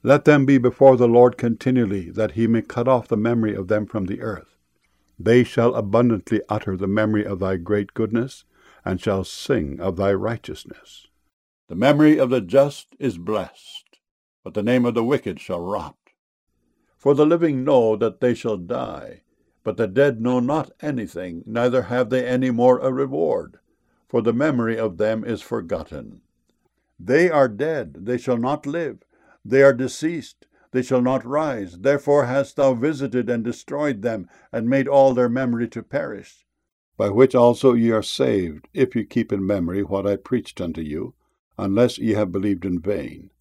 Let them be before the Lord continually, that he may cut off the memory of them from the earth. They shall abundantly utter the memory of thy great goodness, and shall sing of thy righteousness. The memory of the just is blessed, but the name of the wicked shall rot. For the living know that they shall die, but the dead know not anything, neither have they any more a reward, for the memory of them is forgotten. They are dead, they shall not live. They are deceased, they shall not rise. Therefore hast thou visited and destroyed them, and made all their memory to perish. By which also ye are saved, if ye keep in memory what I preached unto you, unless ye have believed in vain.